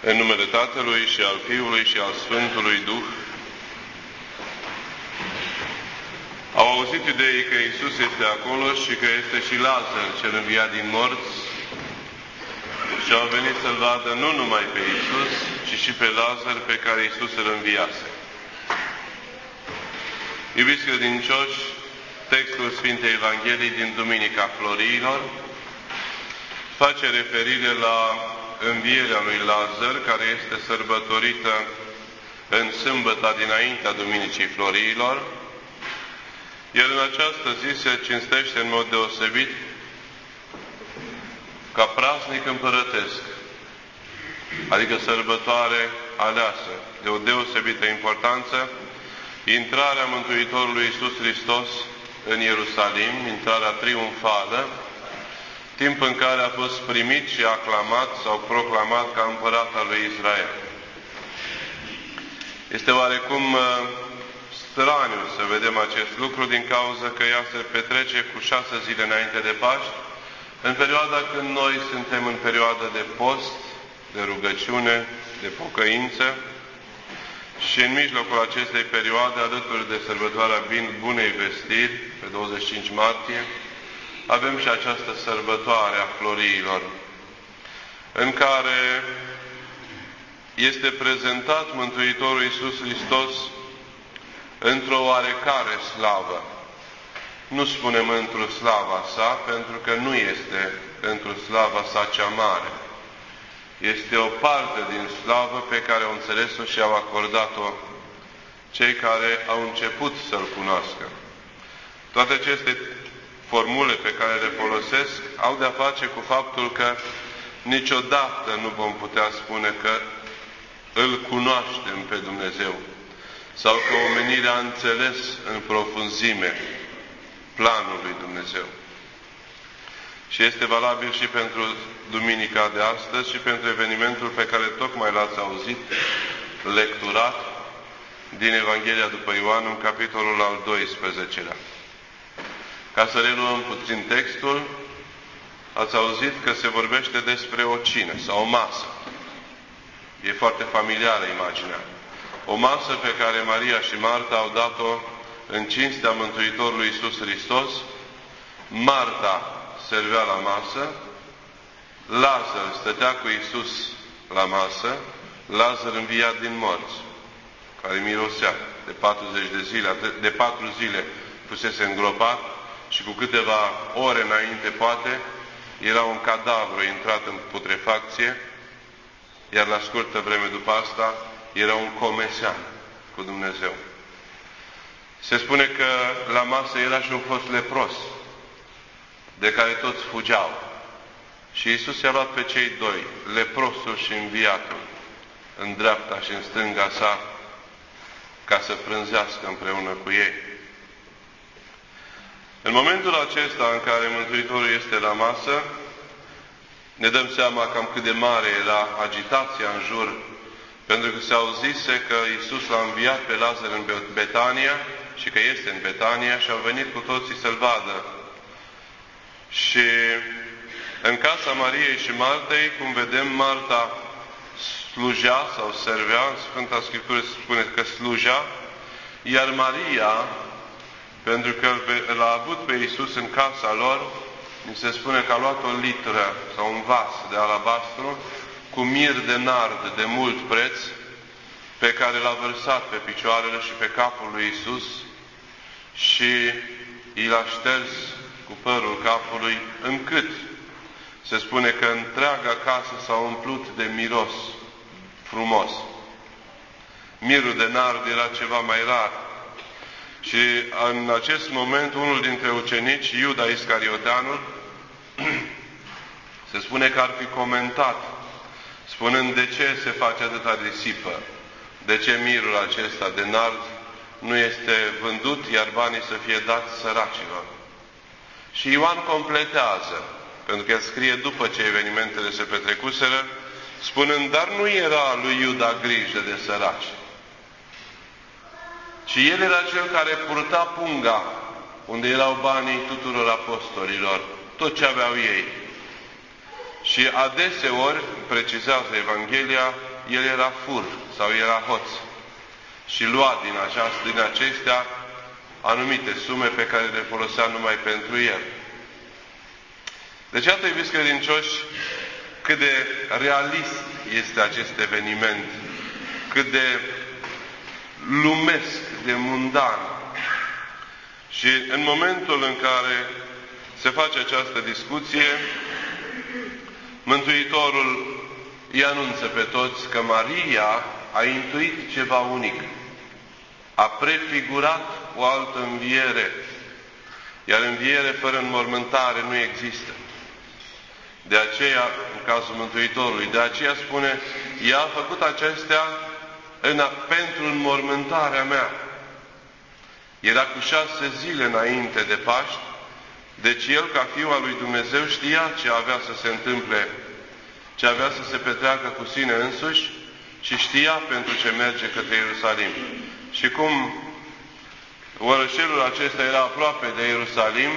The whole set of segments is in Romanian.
În numele Tatălui și al Fiului și al Sfântului Duh. Au auzit iudeii că Iisus este acolo și că este și Lazar, cel înviat din morți, și au venit să-L vadă nu numai pe Iisus, ci și pe Lazar, pe care Iisus îl înviase. Iubiți credincioși, textul Sfintei Evangheliei din Duminica Floriilor face referire la învierea lui Lazar, care este sărbătorită în sâmbăta dinaintea Duminicii Floriilor, iar în această zi se cinstește în mod deosebit ca praznic împărătesc, adică sărbătoare aleasă, de o deosebită importanță, intrarea Mântuitorului Iisus Hristos în Ierusalim, intrarea triumfală, timp în care a fost primit și aclamat sau proclamat ca împărat al lui Israel. Este oarecum straniu să vedem acest lucru din cauza că ea se petrece cu 6 zile înainte de Paști, în perioada când noi suntem în perioadă de post, de rugăciune, de pocăință, și în mijlocul acestei perioade, alături de sărbătoarea Bunei Vestiri, pe 25 martie, avem și această sărbătoare a Floriilor, în care este prezentat Mântuitorul Iisus Hristos într-o oarecare slavă. Nu spunem într-o slava sa, pentru că nu este într-o slava sa cea mare. Este o parte din slavă pe care au înțeles-o și au acordat-o cei care au început să-L cunoască. Toate aceste formule pe care le folosesc au de-a face cu faptul că niciodată nu vom putea spune că Îl cunoaștem pe Dumnezeu sau că omenirea a înțeles în profunzime planul lui Dumnezeu. Și este valabil și pentru Duminica de astăzi și pentru evenimentul pe care tocmai l-ați auzit, lecturat, din Evanghelia după Ioan, în capitolul al 12-lea. Ca să reluăm puțin textul, ați auzit că se vorbește despre o cină sau o masă. E foarte familiară imaginea. O masă pe care Maria și Marta au dat-o în cinstea Mântuitorului Iisus Hristos. Marta servea la masă, Lazar stătea cu Iisus la masă, Lazar înviat din morți, care mirosea de 40 de zile, de 4 zile fusese îngropat și cu câteva ore înainte, poate, era un cadavru intrat în putrefacție, iar la scurtă vreme după asta era un comesean cu Dumnezeu. Se spune că la masă era și un fost lepros, de care toți fugeau. Și Iisus i-a luat pe cei doi, leprosul și înviatul, în dreapta și în stânga sa, ca să frânzească împreună cu ei. În momentul acesta în care Mântuitorul este la masă, ne dăm seama cam cât de mare era agitația în jur, pentru că se auzise că Iisus l-a înviat pe Lazar în Betania și că este în Betania și au venit cu toții să-L vadă. Și în casa Mariei și Martei, cum vedem, Marta slujea sau servea, în Sfânta Scriptură se spune că sluja, iar Maria, pentru că l-a avut pe Iisus în casa lor, ni se spune că a luat o litră sau un vas de alabastru cu mir de nard de mult preț, pe care l-a vărsat pe picioarele și pe capul lui Iisus și i l-a șters cu părul capului, încât se spune că întreaga casă s-a umplut de miros frumos. Mirul de nard era ceva mai rar. Și în acest moment, unul dintre ucenici, Iuda Iscarioteanul, se spune că ar fi comentat, spunând de ce se face atâta risipă, de ce mirul acesta de nard nu este vândut, iar banii să fie dați săracilor. Și Ioan completează, pentru că el scrie după ce evenimentele se petrecuseră, spunând, dar nu era lui Iuda grijă de săraci, ci el era cel care purta punga unde erau banii tuturor apostolilor, tot ce aveau ei. Și adeseori, precizează Evanghelia, el era fur sau era hoț și lua din acestea anumite sume pe care le folosea numai pentru el. Deci, iată, iubiți credincioși, cât de realist este acest eveniment, cât de lumesc, de mundan. Și în momentul în care se face această discuție, Mântuitorul îi anunță pe toți că Maria a intuit ceva unic. A prefigurat o altă înviere. Iar înviere fără înmormântare nu există. De aceea, în cazul Mântuitorului, de aceea spune, ea a făcut acestea pentru înmormântarea mea. Era cu 6 zile înainte de Paști, deci el, ca Fiul al lui Dumnezeu, știa ce avea să se întâmple, ce avea să se petreacă cu sine însuși și știa pentru ce merge către Ierusalim. Și cum orășelul acesta era aproape de Ierusalim,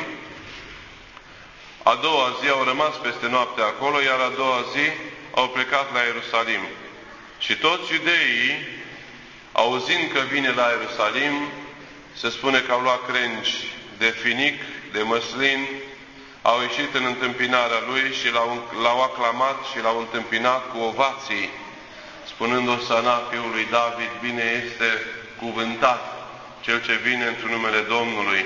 a doua zi au rămas peste noapte acolo, iar a doua zi au plecat la Ierusalim. Și toți iudeii, auzind că vine la Ierusalim, se spune că au luat crengi de finic, de măslin, au ieșit în întâmpinarea lui și l-au aclamat și l-au întâmpinat cu ovații, spunând: Osana, Fiul lui David, bine este cuvântat Cel ce vine într-un numele Domnului.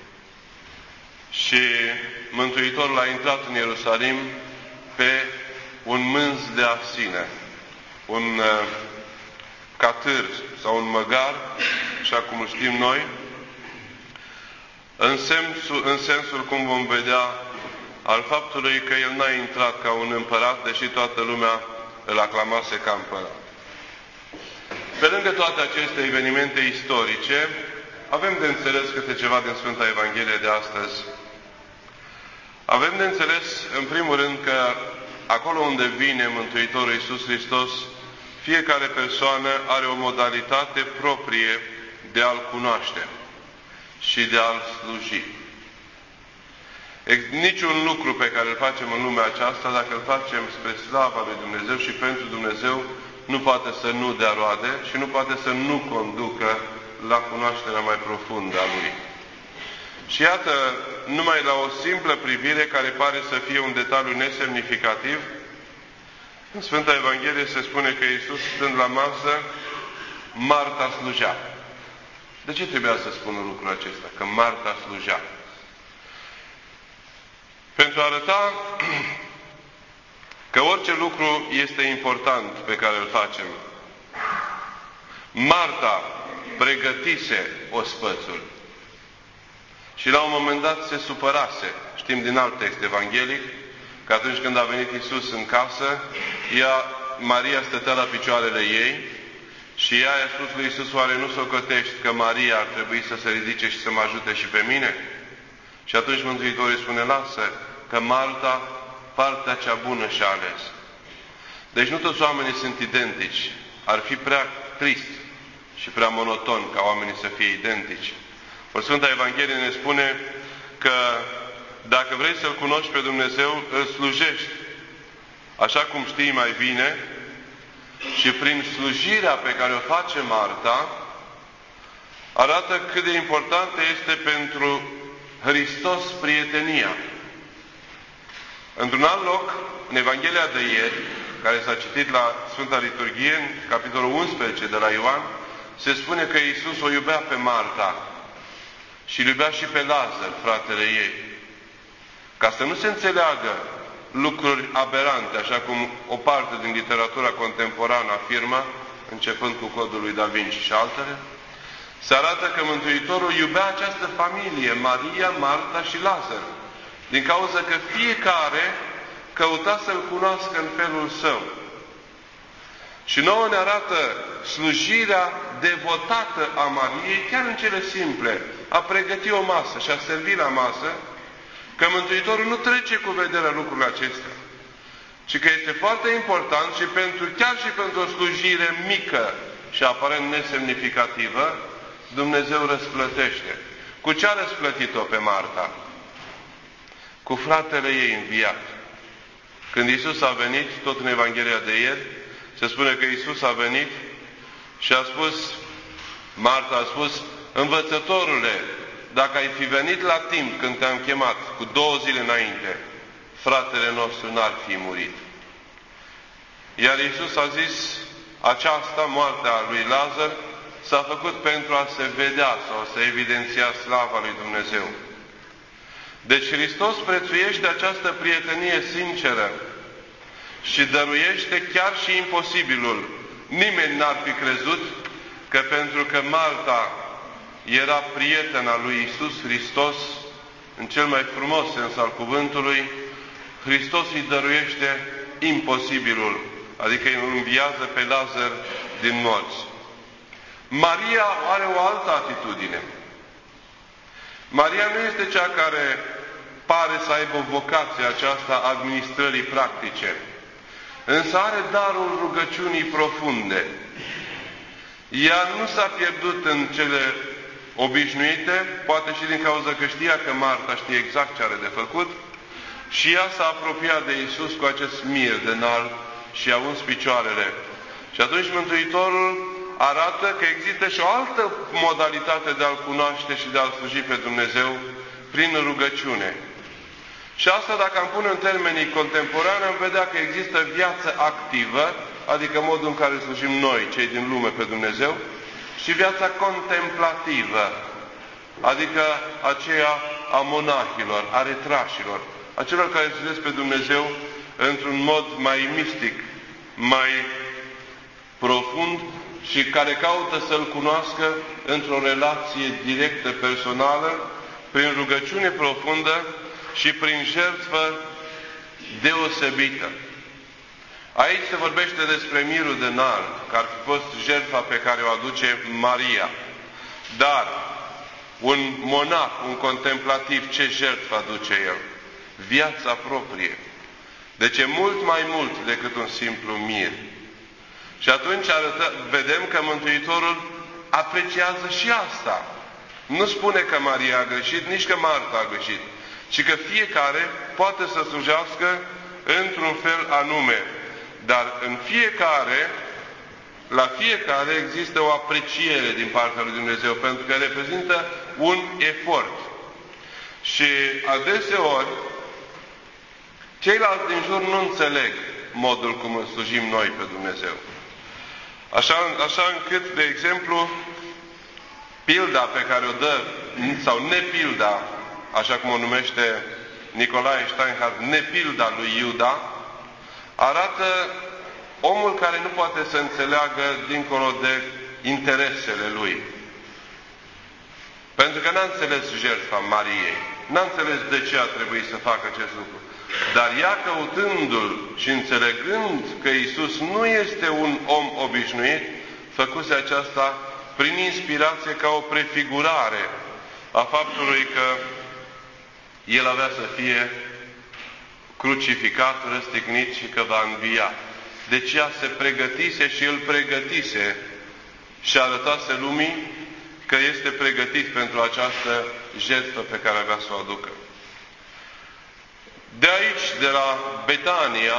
Și Mântuitorul a intrat în Ierusalim pe un mânz de arsine, un catâr sau un măgar, așa cum îl știm noi, în sensul, cum vom vedea, al faptului că el n-a intrat ca un împărat, deși toată lumea îl aclamase ca împărat. Pe lângă toate aceste evenimente istorice, avem de înțeles câte ceva din Sfânta Evanghelie de astăzi. Avem de înțeles, în primul rând, că acolo unde vine Mântuitorul Iisus Hristos, fiecare persoană are o modalitate proprie de a-L cunoaște și de a-L sluji. Niciun lucru pe care îl facem în lumea aceasta, dacă îl facem spre slava lui Dumnezeu și pentru Dumnezeu, nu poate să nu dea roade și nu poate să nu conducă la cunoașterea mai profundă a Lui. Și iată, numai la o simplă privire, care pare să fie un detaliu nesemnificativ, în Sfânta Evanghelie se spune că Iisus, stând la masă, Marta slujea. De ce trebuia să spună lucrul acesta? Că Marta slujea. Pentru a arăta că orice lucru este important pe care îl facem. Marta pregătise ospățul și la un moment dat se supărase. Știm din alt text evanghelic că atunci când a venit Iisus în casă, Maria stătea la picioarele ei și ea i-a spus lui Iisus: oare nu socotești că Maria ar trebui să se ridice și să mă ajute și pe mine? Și atunci Mântuitorul îi spune: lasă, că Marta partea cea bună și-a ales. Deci nu toți oamenii sunt identici. Ar fi prea trist și prea monoton ca oamenii să fie identici. Ori Sfânta Evanghelie ne spune că dacă vrei să-L cunoști pe Dumnezeu, îl slujești așa cum știi mai bine, și prin slujirea pe care o face Marta, arată cât de importantă este pentru Hristos prietenia. Într-un alt loc, în Evanghelia de ieri, care s-a citit la Sfânta Liturghie, în capitolul 11 de la Ioan, se spune că Iisus o iubea pe Marta și îl iubea și pe Lazar, fratele ei. Ca să nu se înțeleagă lucruri aberante, așa cum o parte din literatura contemporană afirmă, începând cu Codul lui Da Vinci și altele, se arată că Mântuitorul iubea această familie, Maria, Marta și Lazar, din cauza că fiecare căuta să-L cunoască în felul său. Și nouă ne arată slujirea devotată a Mariei, chiar în cele simple, a pregăti o masă și a servi la masă, că Mântuitorul nu trece cu vederea lucrurile acestea, ci că este foarte important și chiar și pentru o slujire mică și aparent nesemnificativă, Dumnezeu răsplătește. Cu ce a răsplătit-o pe Marta? Cu fratele ei înviat. Când Iisus a venit, tot în Evanghelia de ieri, Se spune că Iisus a venit și a spus, Marta a spus, învățătorule, dacă ai fi venit la timp când te-am chemat, cu 2 zile înainte, fratele nostru n-ar fi murit. Iar Iisus a zis, aceasta, moartea lui Lazar, s-a făcut pentru a se vedea sau să evidenția slava lui Dumnezeu. Deci Hristos prețuiește această prietenie sinceră și dăruiește chiar și imposibilul. Nimeni n-ar fi crezut că pentru că Marta era prietena lui Iisus Hristos, în cel mai frumos sens al cuvântului, Hristos îi dăruiește imposibilul, adică îi înviază pe Lazar din morți. Maria are o altă atitudine. Maria nu este cea care pare să aibă vocația aceasta a administrării practice, însă are darul rugăciunii profunde. Ea nu s-a pierdut în cele obișnuite, poate și din cauza că știa că Marta știe exact ce are de făcut, și ea s-a apropiat de Iisus cu acest mir de înalt și a uns picioarele. Și atunci Mântuitorul arată că există și o altă modalitate de a-L cunoaște și de a-L sluji pe Dumnezeu prin rugăciune. Și asta, dacă am pune în termenii contemporani, am vedea că există viață activă, adică modul în care slujim noi, cei din lume, pe Dumnezeu, și viața contemplativă, adică aceea a monahilor, a retrașilor, a celor care slujesc pe Dumnezeu într-un mod mai mistic, mai profund și care caută să-L cunoască într-o relație directă, personală, prin rugăciune profundă și prin jertfă deosebită. Aici se vorbește despre mirul de înalt, care ar fi fost jertfa pe care o aduce Maria. Dar un monah, un contemplativ, ce jertfă aduce el? Viața proprie. Deci e mult mai mult decât un simplu mir. Și atunci vedem că Mântuitorul apreciază și asta. Nu spune că Maria a greșit, nici că Marta a greșit, ci că fiecare poate să slujească într-un fel anume. Dar în la fiecare există o apreciere din partea lui Dumnezeu, pentru că reprezintă un efort. Și adeseori, ceilalți din jur nu înțeleg modul cum îl slujim noi pe Dumnezeu. Așa încât, de exemplu, pilda pe care o dă, sau nepilda, așa cum o numește Nicolae Steinhardt, nepilda lui Iuda, arată omul care nu poate să înțeleagă dincolo de interesele lui. Pentru că n-a înțeles jertfa Mariei. N-a înțeles de ce a trebuit să facă acest lucru. Dar ea, căutându-L și înțelegând că Iisus nu este un om obișnuit, făcuse aceasta prin inspirație ca o prefigurare a faptului că El avea să fie crucificat, răstignit și că va învia. Deci ea se pregătise și îl pregătise și arătase lumii că este pregătit pentru această jertfă pe care avea să o aducă. De aici, de la Betania,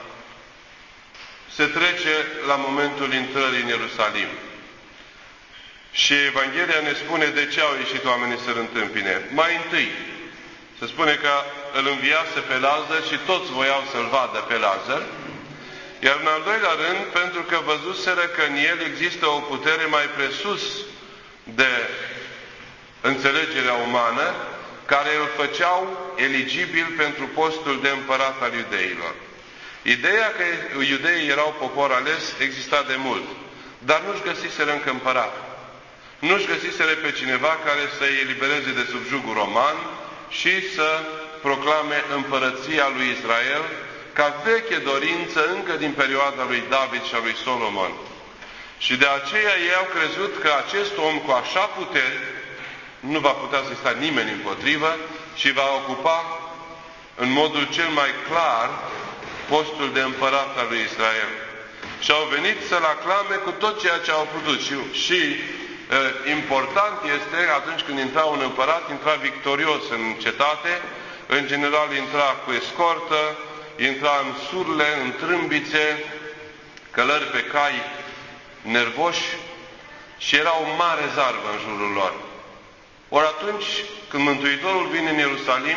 se trece la momentul intrării în Ierusalim. Și Evanghelia ne spune de ce au ieșit oamenii să-L întâmpine. Mai întâi, se spune că îl înviase pe Lazar și toți voiau să-l vadă pe Lazar. Iar în al doilea rând, pentru că văzuseră că în el există o putere mai presus de înțelegerea umană, care îl făceau eligibil pentru postul de împărat al iudeilor. Ideea că iudeii erau popor ales exista de mult, dar nu-și găsiseră încă împărat. Nu-și găsiseră pe cineva care să-i elibereze de sub jugul roman și să proclame împărăția lui Israel ca veche dorință încă din perioada lui David și a lui Solomon. Și de aceea ei au crezut că acest om cu așa puteri nu va putea să sta nimeni împotrivă și va ocupa în modul cel mai clar postul de împărat al lui Israel. Și au venit să-l aclame cu tot ceea ce au putut. Și important este, atunci când intra un împărat, intra victorios în cetate, în general intra cu escortă, intra în surle, în trâmbițe, călări pe cai nervoși și era o mare zarvă în jurul lor. Ori atunci când Mântuitorul vine în Ierusalim,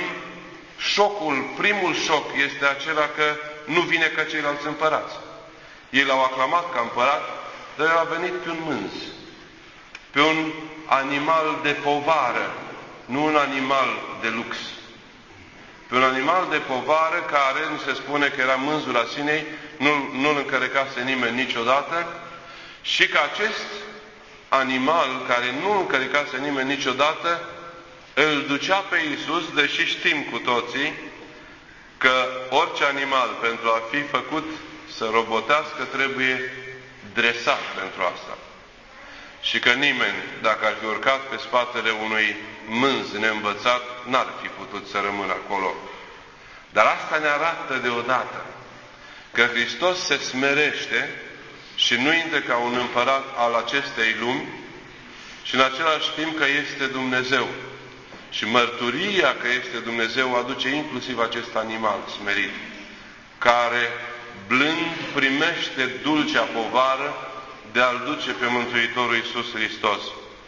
primul șoc este acela că nu vine ca ceilalți împărați. Ei l-au aclamat ca împărat, dar el a venit pe un mânz, pe un animal de povară, nu un animal de lux. Pe un animal de povară care, nu se spune că era mânzul Asinei, nu-l încărecase nimeni niciodată, și că acest animal care nu încărecase nimeni niciodată, îl ducea pe Iisus, deși știm cu toții că orice animal pentru a fi făcut să robotească trebuie dresat pentru asta. Și că nimeni, dacă ar fi urcat pe spatele unui mânz neînvățat, n-ar fi putut să rămână acolo. Dar asta ne arată deodată că Hristos se smerește și nu intră ca un împărat al acestei lumi și în același timp că este Dumnezeu. Și mărturia că este Dumnezeu aduce inclusiv acest animal smerit, care blând primește dulcea povară de a-L duce pe Mântuitorul Iisus Hristos.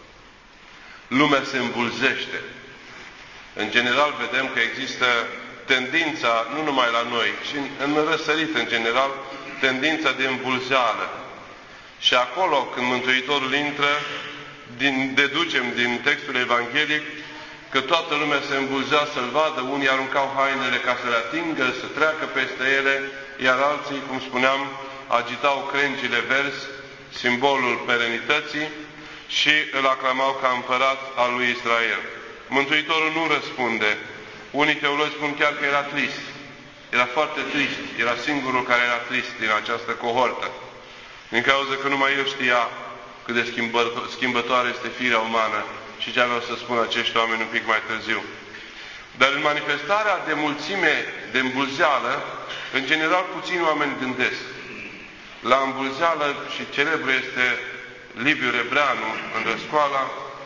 Lumea se îmbulzește. În general vedem că există tendința, nu numai la noi, ci în răsărit în general, tendința de îmbulzeală. Și acolo, când Mântuitorul intră, deducem din textul evanghelic că toată lumea se îmbulzea să-L vadă, unii aruncau hainele ca să le atingă, să treacă peste ele, iar alții, cum spuneam, agitau crengile verzi, simbolul perenității, și îl aclamau ca împărat al lui Israel. Mântuitorul nu răspunde. Unii teologi spun chiar că era trist. Era foarte trist. Era singurul care era trist din această cohortă. Din cauza că numai el știa cât de schimbătoare este firea umană și ce aveau să spună acești oameni un pic mai târziu. Dar în manifestarea de mulțime, de îmbulzeală, în general puțini oameni gândesc. La îmbulzeală, și celebru este Liviu Rebreanu în Răscoala,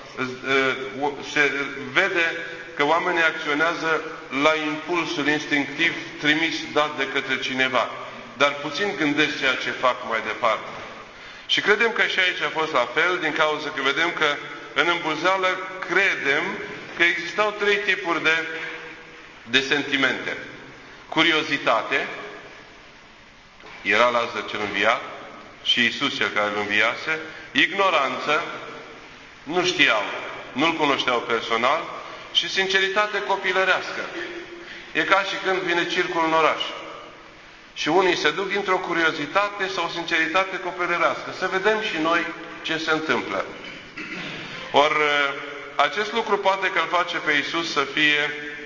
se vede că oamenii acționează la impulsul instinctiv trimis, dat de către cineva. Dar puțin gândesc ceea ce fac mai departe. Și credem că și aici a fost la fel, din cauza că vedem că în îmbulzeală credem că existau trei tipuri de sentimente. Curiozitate, era Lazar cel înviat și Iisus cel care îl înviase. Ignoranță, nu știau, nu-L cunoșteau personal, și sinceritate copilărească. E ca și când vine circul în oraș. Și unii se duc dintr-o curiozitate sau sinceritate copilărească. Să vedem și noi ce se întâmplă. Ori acest lucru poate că îl face pe Iisus să fie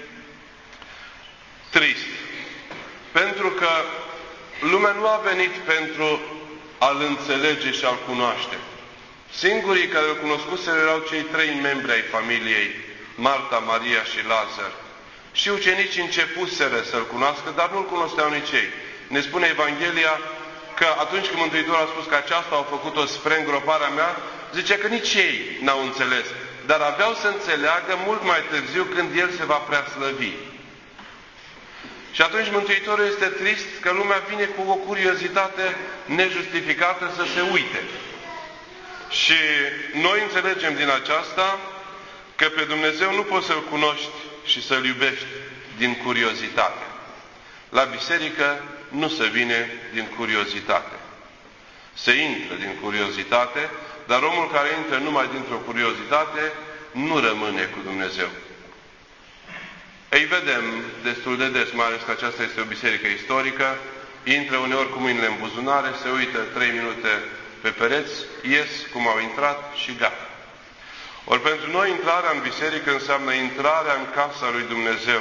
trist. Pentru că lumea nu a venit pentru a-L înțelege și a-L cunoaște. Singurii care îl cunoscuseră erau cei trei membri ai familiei, Marta, Maria și Lazar. Și ucenicii începuseră să-L cunoască, dar nu-L cunoșteau nici ei. Ne spune Evanghelia că atunci când Mântuitorul a spus că aceasta au făcut-o spre îngroparea mea, zice că nici ei n-au înțeles. Dar aveau să înțeleagă mult mai târziu, când El se va preaslăvi. Și atunci Mântuitorul este trist că lumea vine cu o curiozitate nejustificată să se uite. Și noi înțelegem din aceasta că pe Dumnezeu nu poți să-L cunoști și să-L iubești din curiozitate. La biserică nu se vine din curiozitate. Se intră din curiozitate, dar omul care intră numai dintr-o curiozitate nu rămâne cu Dumnezeu. Îi vedem destul de des, mai ales că aceasta este o biserică istorică, intră uneori cu mâinile în buzunare, se uită 3 minute pe pereți, ies cum au intrat și gata. Ori pentru noi intrarea în biserică înseamnă intrarea în casa lui Dumnezeu.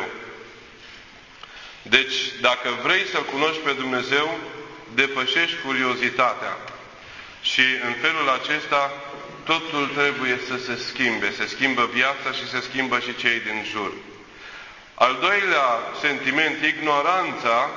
Deci, dacă vrei să-L cunoști pe Dumnezeu, depășești curiozitatea. Și în felul acesta, totul trebuie să se schimbe. Se schimbă viața și se schimbă și cei din jur. Al doilea sentiment, ignoranța.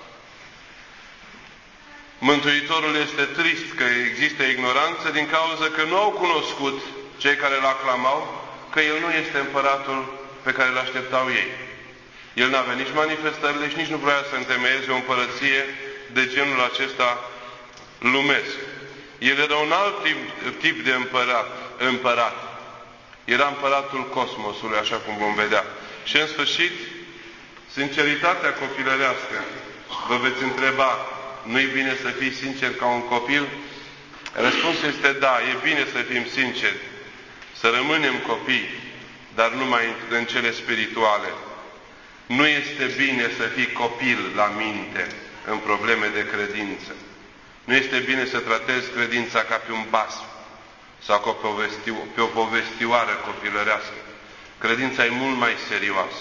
Mântuitorul este trist că există ignoranță din cauza că nu au cunoscut cei care îl aclamau că El nu este împăratul pe care îl așteptau ei. El n-avea nici manifestările și nici nu vrea să întemeieze o împărăție de genul acesta lumesc. El era un alt tip de împărat. Era împăratul cosmosului, așa cum vom vedea. Și în sfârșit, sinceritatea copilărească. Vă veți întreba, nu-i bine să fii sincer ca un copil? Răspunsul este da, e bine să fim sinceri, să rămânem copii, dar numai în cele spirituale. Nu este bine să fii copil la minte în probleme de credință. Nu este bine să tratezi credința ca pe un basm sau ca pe o povestioară copilărească. Credința e mult mai serioasă.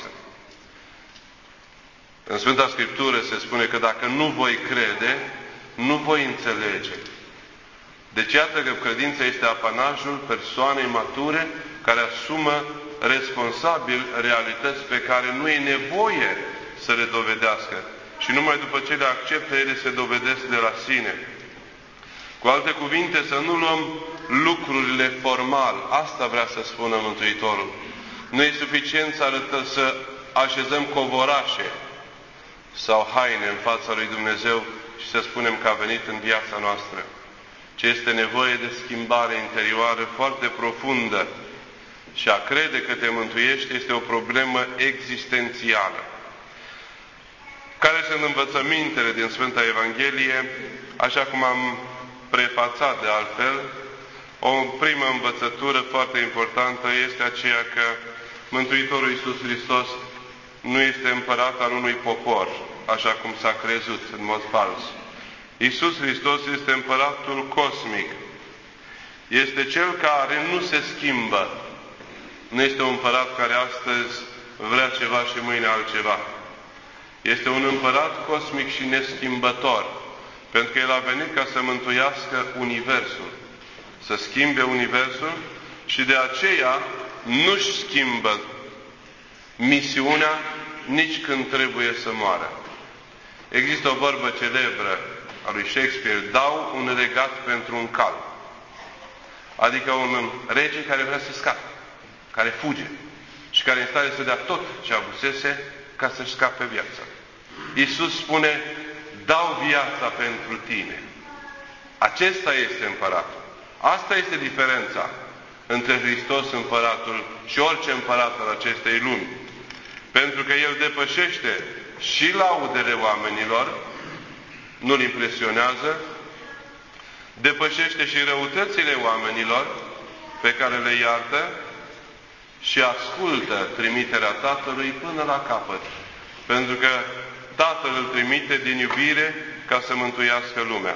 În Sfânta Scriptură se spune că dacă nu voi crede, nu voi înțelege. Deci iată că credința este apanajul persoanei mature care asumă responsabil realități pe care nu e nevoie să le dovedească. Și numai după ce le acceptă, ele se dovedesc de la sine. Cu alte cuvinte, să nu luăm lucrurile formal. Asta vrea să spună Mântuitorul. Nu e suficient să așezăm covorașe sau haine în fața lui Dumnezeu și să spunem că a venit în viața noastră. Ce este nevoie de schimbare interioară foarte profundă. Și a crede că te mântuiești este o problemă existențială. Care sunt învățămintele din Sfânta Evanghelie? Așa cum am prefațat de altfel, o primă învățătură foarte importantă este aceea că Mântuitorul Iisus Hristos nu este împărat al unui popor, așa cum s-a crezut în mod fals. Iisus Hristos este împăratul cosmic. Este Cel care nu se schimbă. Nu este un împărat care astăzi vrea ceva și mâine altceva. Este un împărat cosmic și neschimbător. Pentru că El a venit ca să mântuiască Universul. Să schimbe Universul și de aceea nu-și schimbă misiunea nici când trebuie să moară. Există o vorbă celebră a lui Shakespeare, dau un regat pentru un cal. Adică un rege care vrea să scape, care fuge și care e în stare să dea tot ce avusese ca să-și scape viața. Iisus spune, dau viața pentru tine. Acesta este împăratul. Asta este diferența între Hristos împăratul și orice împărat al acestei lumi. Pentru că El depășește și laudele oamenilor, nu-L impresionează, depășește și răutățile oamenilor pe care le iartă și ascultă trimiterea Tatălui până la capăt. Pentru că Tatăl îl trimite din iubire ca să mântuiască lumea.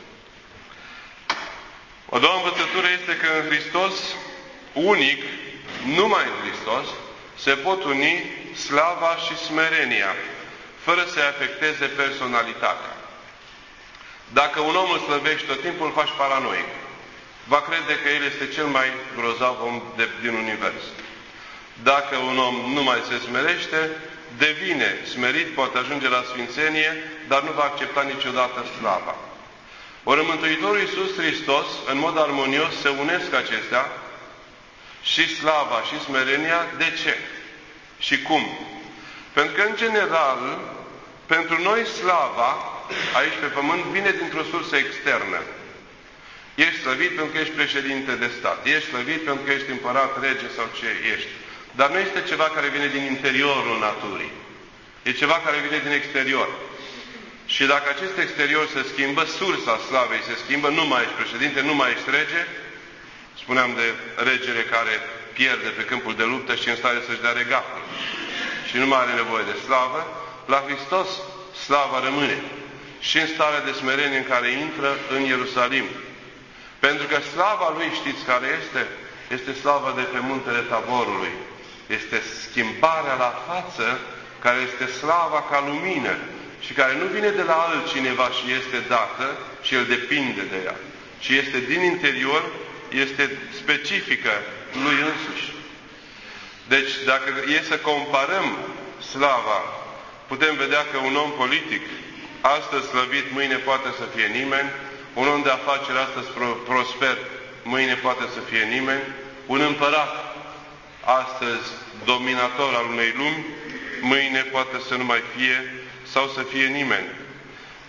O doua învățătură este că în Hristos, unic, numai în Hristos, se pot uni slava și smerenia, fără să-i afecteze personalitatea. Dacă un om îl slăvești tot timpul, îl faci paranoic. Va crede că el este cel mai grozav om din univers. Dacă un om nu mai se smerește, devine smerit, poate ajunge la sfințenie, dar nu va accepta niciodată slava. Ori în Mântuitorul Iisus Hristos, în mod armonios, se unesc acestea, și slava și smerenia. De ce? Și cum? Pentru că, în general, pentru noi slava, aici pe pământ, vine dintr-o sursă externă. Ești slăvit pentru că ești președinte de stat. Ești slăvit pentru că ești împărat, rege sau ce ești. Dar nu este ceva care vine din interiorul naturii. E ceva care vine din exterior. Și dacă acest exterior se schimbă, sursa slavei se schimbă, nu mai ești președinte, nu mai ești rege. Spuneam de regele care pierde pe câmpul de luptă și în stare să-și dea regatul. Și nu mai are nevoie de slavă. La Hristos slava rămâne. Și în starea de smerenie în care intră în Ierusalim. Pentru că slava Lui, știți care este? Este slava de pe muntele Taborului. Este schimbarea la față, care este slava ca lumină și care nu vine de la altcineva și este dată și el depinde de ea, ci este din interior, este specifică lui însuși. Deci, dacă e să comparăm slava, putem vedea că un om politic, astăzi slăvit, mâine poate să fie nimeni, un om de afaceri astăzi prosper, mâine poate să fie nimeni, un împărat astăzi dominator al unei lumi, mâine poate să nu mai fie sau să fie nimeni.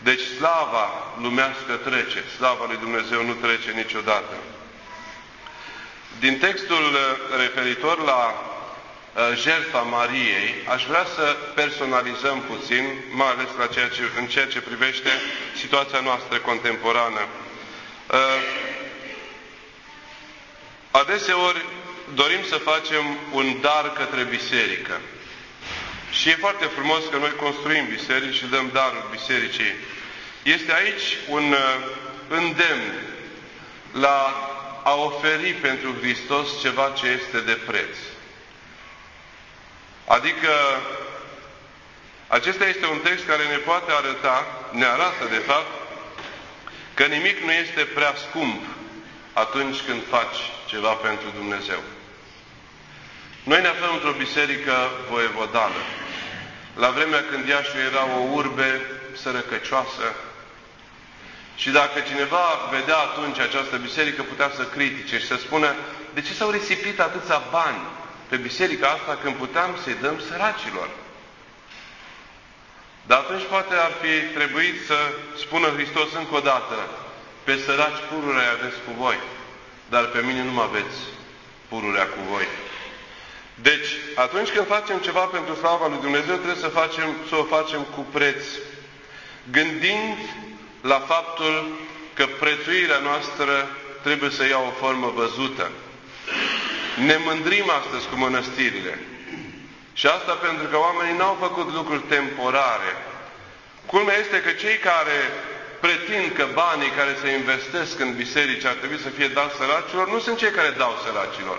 Deci slava lumească trece, slava lui Dumnezeu nu trece niciodată. Din textul referitor la jertfa Mariei, aș vrea să personalizăm puțin, mai ales în ceea ce privește situația noastră contemporană. Adeseori dorim să facem un dar către biserică. Și e foarte frumos că noi construim biserici și dăm daruri bisericii. Este aici un îndemn la a oferi pentru Hristos ceva ce este de preț. Adică, acesta este un text care ne poate arăta, ne arată de fapt, că nimic nu este prea scump atunci când faci ceva pentru Dumnezeu. Noi ne aflăm într-o biserică voievodală. La vremea când Iașiul era o urbe sărăcăcioasă, și dacă cineva vedea atunci această biserică, putea să critique și să spună: de ce s-au risipit atâția bani pe biserica asta când puteam să-i dăm săracilor? Dar atunci poate ar fi trebuit să spună Hristos încă o dată: pe săraci pururea aveți cu voi, dar pe mine nu mă aveți pururea cu voi. Deci, atunci când facem ceva pentru slava lui Dumnezeu, trebuie să o facem cu preț, gândind la faptul că prețuirea noastră trebuie să ia o formă văzută. Ne mândrim astăzi cu mănăstirile. Și asta pentru că oamenii n-au făcut lucruri temporare. Culmea este că cei care pretind că banii care se investesc în biserici ar trebui să fie dați săracilor, nu sunt cei care dau săracilor.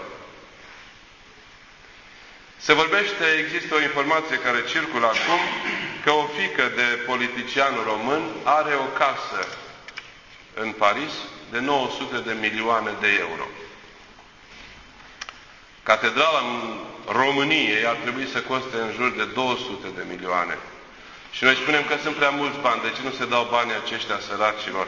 Se vorbește, există o informație care circulă acum, că o fiică de politician român are o casă în Paris de 900 de milioane de euro. Catedrala în României ar trebui să coste în jur de 200 de milioane. Și noi spunem că sunt prea mulți bani, de ce nu se dau banii aceștia săracilor?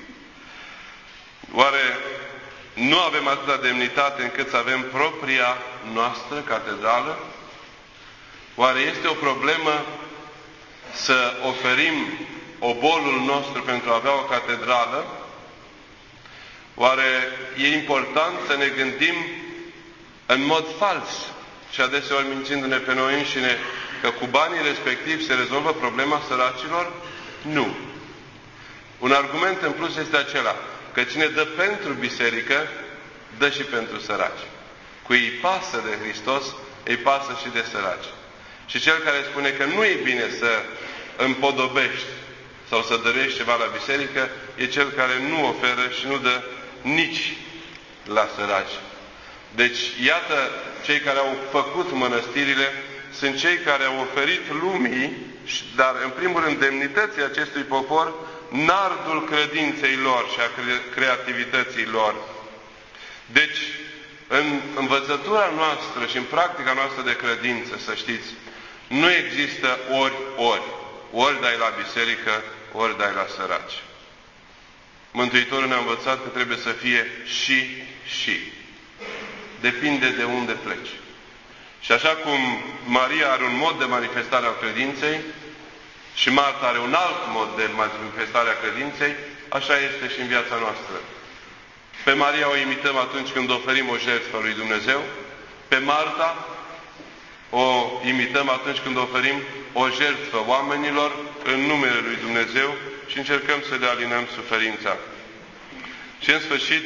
Oare nu avem atâta demnitate încât să avem propria noastră catedrală? Oare este o problemă să oferim obolul nostru pentru a avea o catedrală? Oare e important să ne gândim în mod fals și adeseori mințindu-ne pe noi înșine că cu banii respectivi se rezolvă problema săracilor? Nu. Un argument în plus este acela că cine dă pentru biserică, dă și pentru săraci. Cui îi pasă de Hristos, îi pasă și de săraci. Și cel care spune că nu e bine să împodobești sau să dărești ceva la biserică, e cel care nu oferă și nu dă nici la săraci. Deci, iată, cei care au făcut mănăstirile sunt cei care au oferit lumii, dar în primul rând demnității acestui popor, nardul credinței lor și a creativității lor. Deci, în învățătura noastră și în practica noastră de credință, să știți, nu există ori. Ori dai la biserică, ori dai la săraci. Mântuitorul ne-a învățat că trebuie să fie și. Depinde de unde pleci. Și așa cum Maria are un mod de manifestare a credinței și Marta are un alt mod de manifestare a credinței, așa este și în viața noastră. Pe Maria o imităm atunci când oferim o jertfă lui Dumnezeu, pe Marta o imităm atunci când oferim o jertfă oamenilor în numele lui Dumnezeu și încercăm să le alinăm suferința. Și în sfârșit,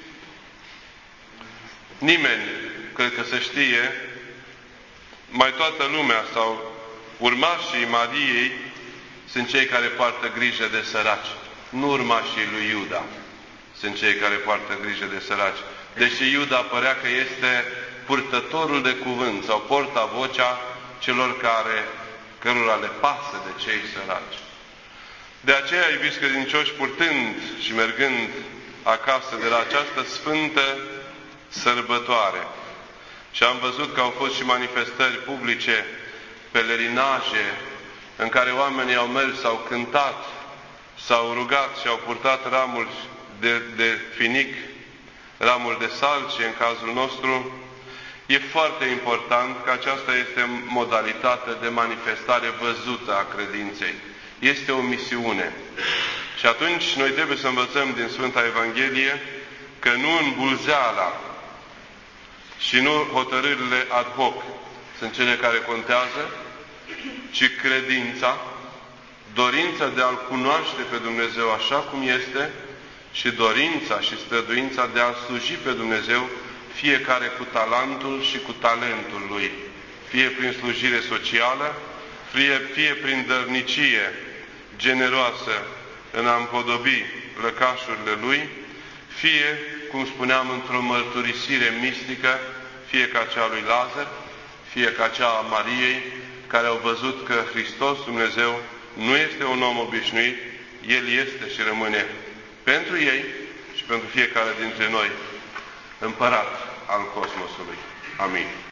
nimeni, cred că se știe, mai toată lumea sau urmașii Mariei sunt cei care poartă grijă de săraci. Nu urmașii lui Iuda sunt cei care poartă grijă de săraci. Deși Iuda părea că este purtătorul de cuvânt sau porta-vocea celor cărora le pasă de cei săraci. De aceea, iubiți credincioși, purtând și mergând acasă de la această sfântă sărbătoare, și am văzut că au fost și manifestări publice, pelerinaje, în care oamenii au mers, au cântat, s-au rugat și au purtat ramuri de finic, ramuri de salcie în cazul nostru. E foarte important că aceasta este modalitatea de manifestare văzută a credinței. Este o misiune. Și atunci noi trebuie să învățăm din Sfânta Evanghelie că nu îmbulzeala și nu hotărârile ad hoc sunt cele care contează, ci credința, dorința de a-L cunoaște pe Dumnezeu așa cum este și dorința și străduința de a-L sluji pe Dumnezeu, fiecare cu talentul și cu talentul lui. Fie prin slujire socială, fie prin dărnicie generoasă în a împodobi lăcașurile lui, fie, cum spuneam, într-o mărturisire mistică, fie ca cea lui Lazar, fie ca cea a Mariei, care au văzut că Hristos, Dumnezeu, nu este un om obișnuit, El este și rămâne pentru ei și pentru fiecare dintre noi împărat al cosmosului. Amin.